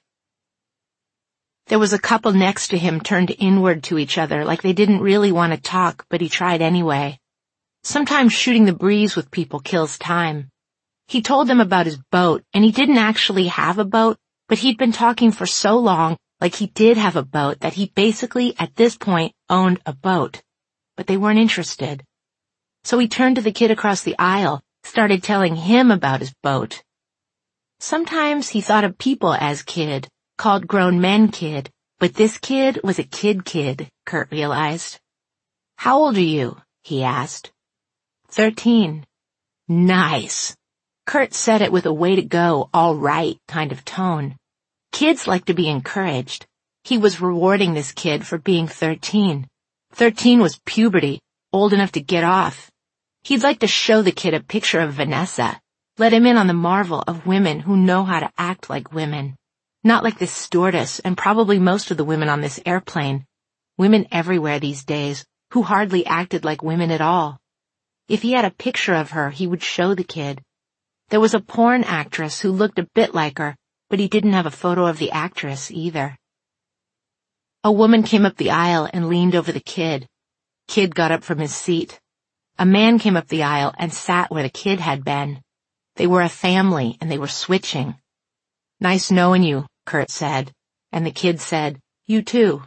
There was a couple next to him turned inward to each other like they didn't really want to talk, but he tried anyway. Sometimes shooting the breeze with people kills time. He told them about his boat, and he didn't actually have a boat, but he'd been talking for so long like he did have a boat that he basically, at this point, owned a boat. But they weren't interested. So he turned to the kid across the aisle, started telling him about his boat. Sometimes he thought of people as kid, called grown men kid, but this kid was a kid kid, Kurt realized. "How old are you?" he asked. Thirteen. Nice. Kurt said it with a way to go, all right kind of tone. Kids like to be encouraged. He was rewarding this kid for being thirteen. Thirteen was puberty, old enough to get off. He'd like to show the kid a picture of Vanessa, let him in on the marvel of women who know how to act like women. Not like this stewardess and probably most of the women on this airplane. Women everywhere these days, who hardly acted like women at all. If he had a picture of her, he would show the kid. There was a porn actress who looked a bit like her, but he didn't have a photo of the actress either. A woman came up the aisle and leaned over the kid. Kid got up from his seat. A man came up the aisle and sat where the kid had been. They were a family and they were switching. "Nice knowing you," Kurt said, and the kid said, "You too."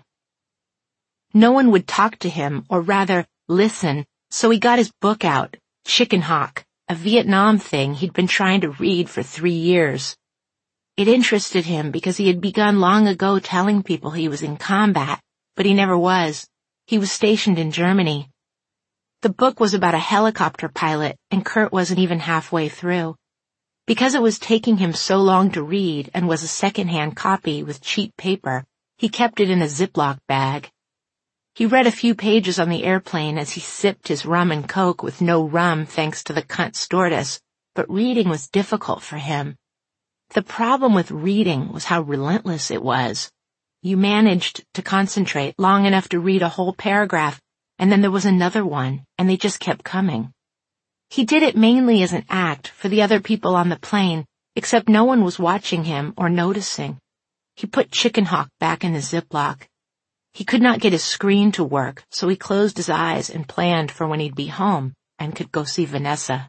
No one would talk to him, or rather, listen, so he got his book out, Chicken Hawk, a Vietnam thing he'd been trying to read for three years. It interested him because he had begun long ago telling people he was in combat, but he never was. He was stationed in Germany. The book was about a helicopter pilot, and Kurt wasn't even halfway through. Because it was taking him so long to read and was a second-hand copy with cheap paper, he kept it in a Ziploc bag. He read a few pages on the airplane as he sipped his rum and coke with no rum thanks to the cunt stewardess, but reading was difficult for him. The problem with reading was how relentless it was. You managed to concentrate long enough to read a whole paragraph, and then there was another one, and they just kept coming. He did it mainly as an act for the other people on the plane, except no one was watching him or noticing. He put Chicken Hawk back in the Ziploc. He could not get his screen to work, so he closed his eyes and planned for when he'd be home and could go see Vanessa.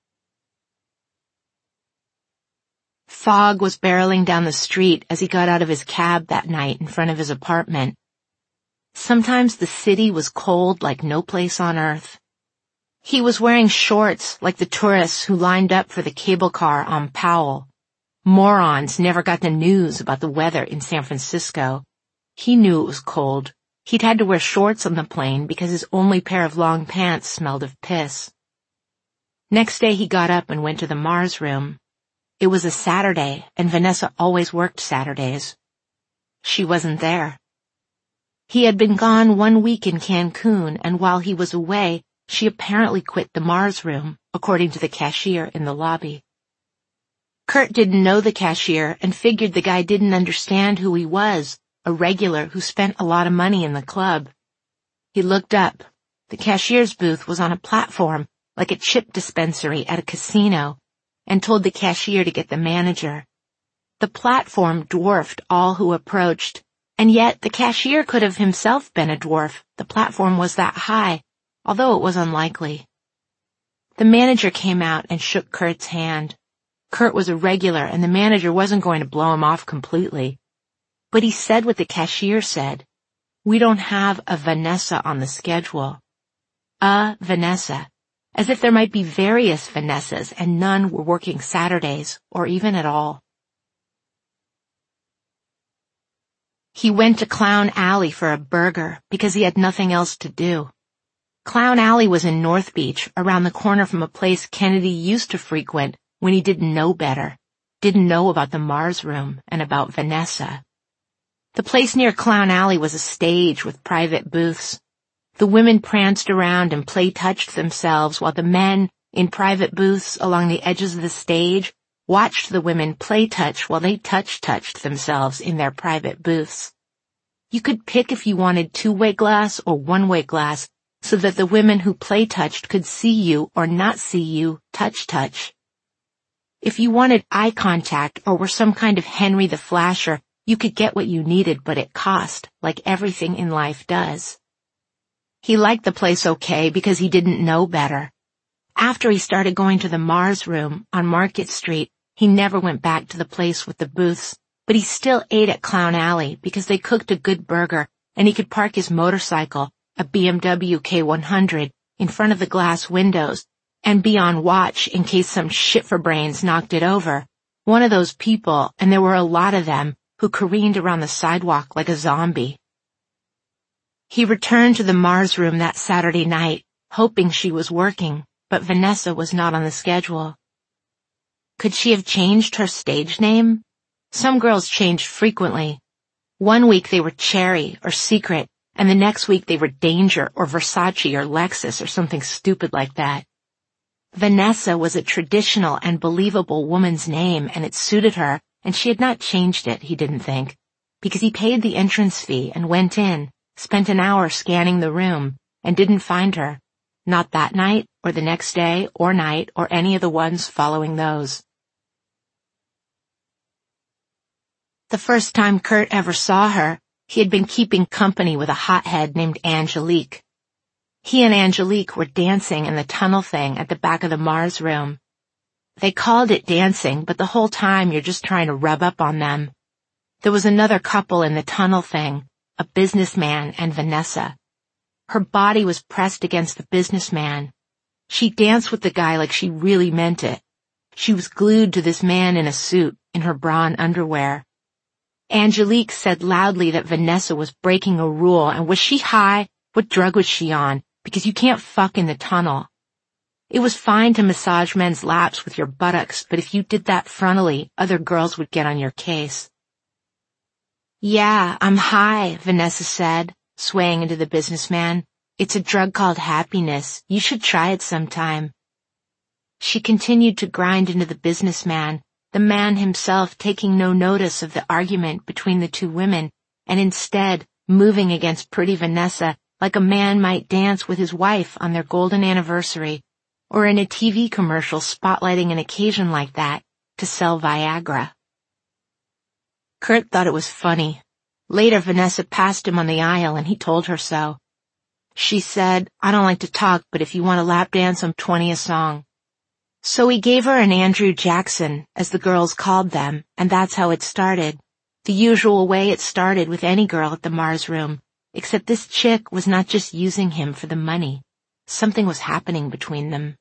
Fog was barreling down the street as he got out of his cab that night in front of his apartment. Sometimes the city was cold like no place on earth. He was wearing shorts like the tourists who lined up for the cable car on Powell. Morons never got the news about the weather in San Francisco. He knew it was cold. He'd had to wear shorts on the plane because his only pair of long pants smelled of piss. Next day he got up and went to the Mars room. It was a Saturday, and Vanessa always worked Saturdays. She wasn't there. He had been gone one week in Cancun, and while he was away, she apparently quit the Mars room, according to the cashier in the lobby. Kurt didn't know the cashier and figured the guy didn't understand who he was, a regular who spent a lot of money in the club. He looked up. The cashier's booth was on a platform, like a chip dispensary at a casino, and told the cashier to get the manager. The platform dwarfed all who approached, and yet the cashier could have himself been a dwarf. The platform was that high, although it was unlikely. The manager came out and shook Kurt's hand. Kurt was a regular, and the manager wasn't going to blow him off completely. But he said what the cashier said. "We don't have a Vanessa on the schedule." A Vanessa. as if there might be various Vanessas and none were working Saturdays or even at all. He went to Clown Alley for a burger because he had nothing else to do. Clown Alley was in North Beach, around the corner from a place Kennedy used to frequent when he didn't know better, didn't know about the Mars Room and about Vanessa. The place near Clown Alley was a stage with private booths. The women pranced around and play-touched themselves while the men, in private booths along the edges of the stage, watched the women play-touch while they touch-touched themselves in their private booths. You could pick if you wanted two-way glass or one-way glass so that the women who play-touched could see you or not see you touch-touch. If you wanted eye contact or were some kind of Henry the Flasher, you could get what you needed, but it cost, like everything in life does. He liked the place okay because he didn't know better. After he started going to the Mars Room on Market Street, he never went back to the place with the booths, but he still ate at Clown Alley because they cooked a good burger and he could park his motorcycle, a B M W K one hundred, in front of the glass windows and be on watch in case some shit-for-brains knocked it over. One of those people, and there were a lot of them, who careened around the sidewalk like a zombie. He returned to the Mars Room that Saturday night, hoping she was working, but Vanessa was not on the schedule. Could she have changed her stage name? Some girls changed frequently. One week they were Cherry or Secret, and the next week they were Danger or Versace or Lexus or something stupid like that. Vanessa was a traditional and believable woman's name, and it suited her, and she had not changed it, he didn't think, because he paid the entrance fee and went in, spent an hour scanning the room, and didn't find her. Not that night, or the next day, or night, or any of the ones following those. The first time Kurt ever saw her, he had been keeping company with a hothead named Angelique. He and Angelique were dancing in the tunnel thing at the back of the Mars Room. They called it dancing, but the whole time you're just trying to rub up on them. There was another couple in the tunnel thing, a businessman and Vanessa. Her body was pressed against the businessman. She danced with the guy like she really meant it. She was glued to this man in a suit, in her bra and underwear. Angelique said loudly that Vanessa was breaking a rule, and was she high? What drug was she on? Because you can't fuck in the tunnel. It was fine to massage men's laps with your buttocks, but if you did that frontally, other girls would get on your case. Yeah, I'm high, Vanessa said, swaying into the businessman. It's a drug called happiness. You should try it sometime. She continued to grind into the businessman, the man himself taking no notice of the argument between the two women, and instead moving against pretty Vanessa like a man might dance with his wife on their golden anniversary, or in a T V commercial spotlighting an occasion like that to sell Viagra. Kurt thought it was funny. Later, Vanessa passed him on the aisle and he told her so. She said, I don't like to talk, but if you want a lap dance, I'm twenty a song. So he gave her an Andrew Jackson, as the girls called them, and that's how it started. The usual way it started with any girl at the Mars Room, except this chick was not just using him for the money. Something was happening between them.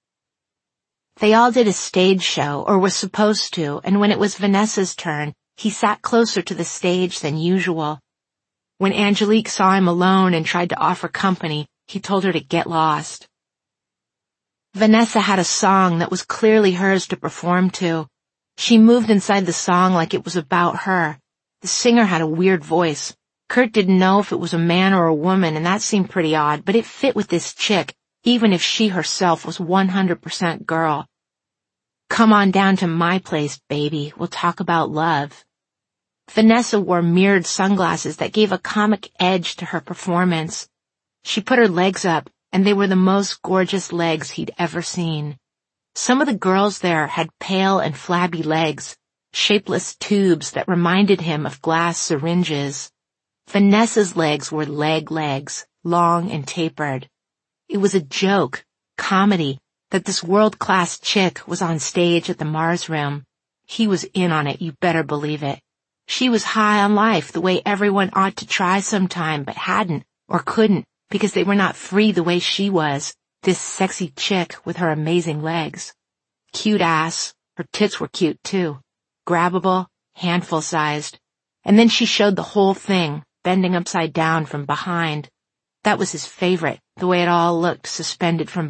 They all did a stage show, or were supposed to, and when it was Vanessa's turn, he sat closer to the stage than usual. When Angelique saw him alone and tried to offer company, he told her to get lost. Vanessa had a song that was clearly hers to perform to. She moved inside the song like it was about her. The singer had a weird voice. Kurt didn't know if it was a man or a woman, and that seemed pretty odd, but it fit with this chick, even if she herself was one hundred percent girl. Come on down to my place, baby. We'll talk about love. Vanessa wore mirrored sunglasses that gave a comic edge to her performance. She put her legs up, and they were the most gorgeous legs he'd ever seen. Some of the girls there had pale and flabby legs, shapeless tubes that reminded him of glass syringes. Vanessa's legs were leg legs, long and tapered. It was a joke, comedy, that this world-class chick was on stage at the Mars Room. He was in on it, you better believe it. She was high on life the way everyone ought to try sometime but hadn't or couldn't because they were not free the way she was, This sexy chick with her amazing legs. Cute ass. Her tits were cute too. Grabbable, handful-sized. And then she showed the whole thing, bending upside down from behind. That was his favorite, the way it all looked suspended from